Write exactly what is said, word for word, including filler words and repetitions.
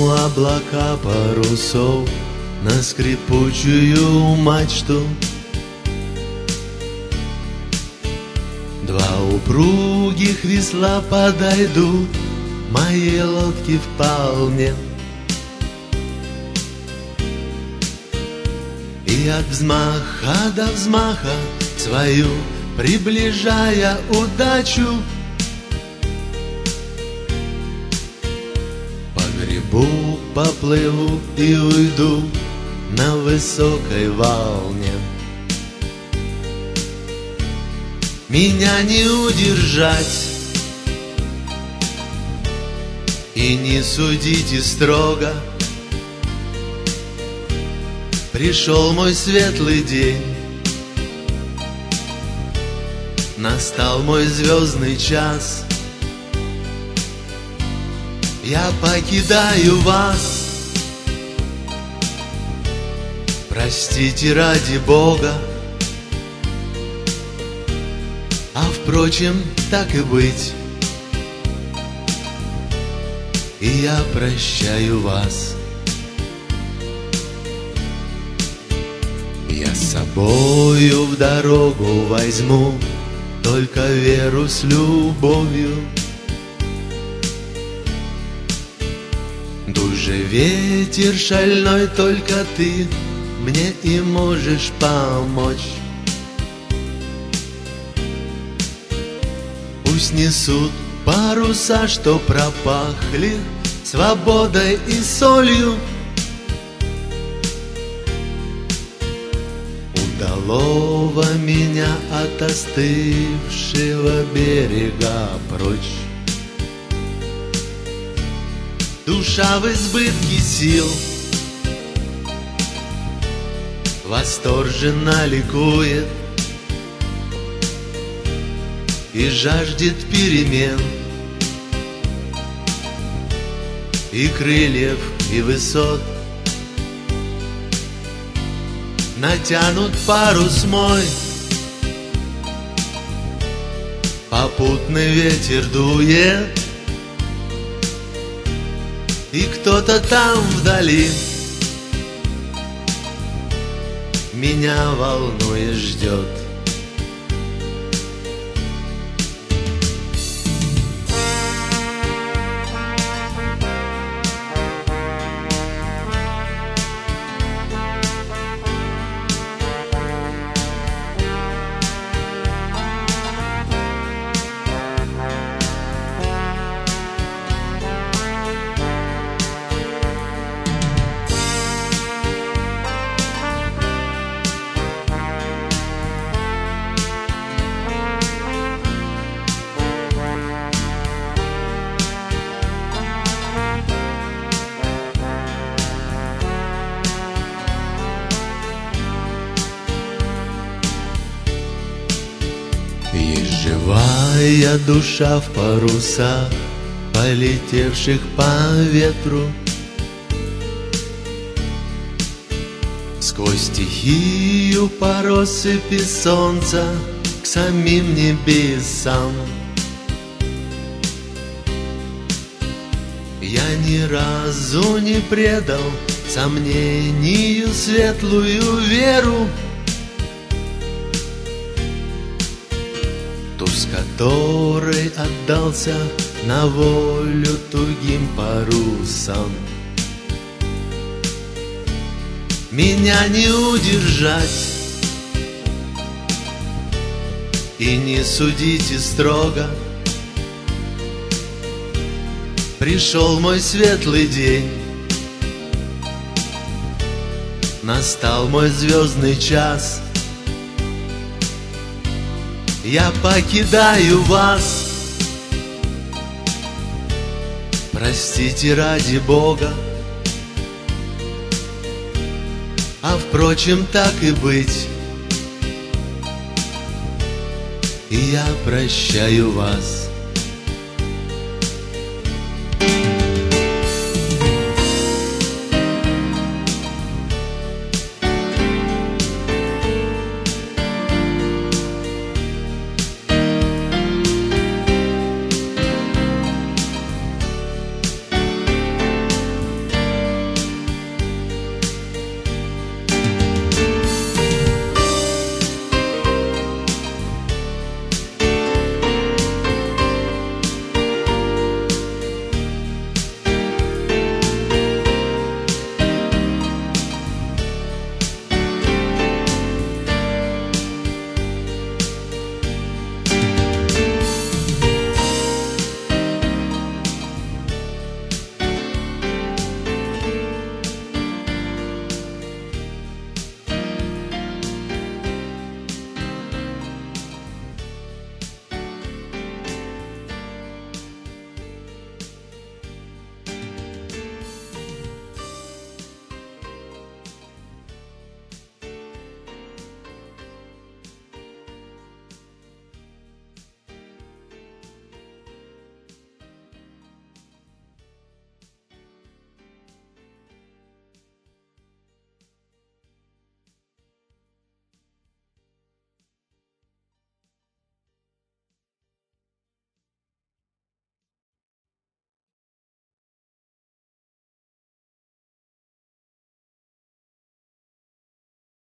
Тяну облака парусов на скрипучую мачту. Два упругих весла подойдут моей лодке вполне. И от взмаха до взмаха свою приближая удачу, погребу, поплыву и уйду на высокой волне. Меня не удержать и не судите строго. Пришел мой светлый день, настал мой звездный час. Я покидаю вас, простите ради Бога. А впрочем, так и быть, и я прощаю вас. Я с собою в дорогу возьму только веру с любовью. Дуй же, ветер шальной, только ты мне и можешь помочь. Пусть несут паруса, что пропахли свободой и солью. Удалого меня от остывшего берега прочь. Душа в избытке сил восторженно ликует и жаждет перемен, и крыльев, и высот. Натянут парус мой, попутный ветер дует, и кто-то там вдали меня волнует, ждет. Есть живая душа в парусах, полетевших по ветру. Сквозь стихию по россыпи солнца к самим небесам. Я ни разу не предал сомнению светлую веру, ту, с которой отдался на волю тугим парусам. Меня не удержать и не судите строго. Пришел мой светлый день, настал мой звездный час. Я покидаю вас, простите ради Бога. А впрочем, так и быть, и я прощаю вас.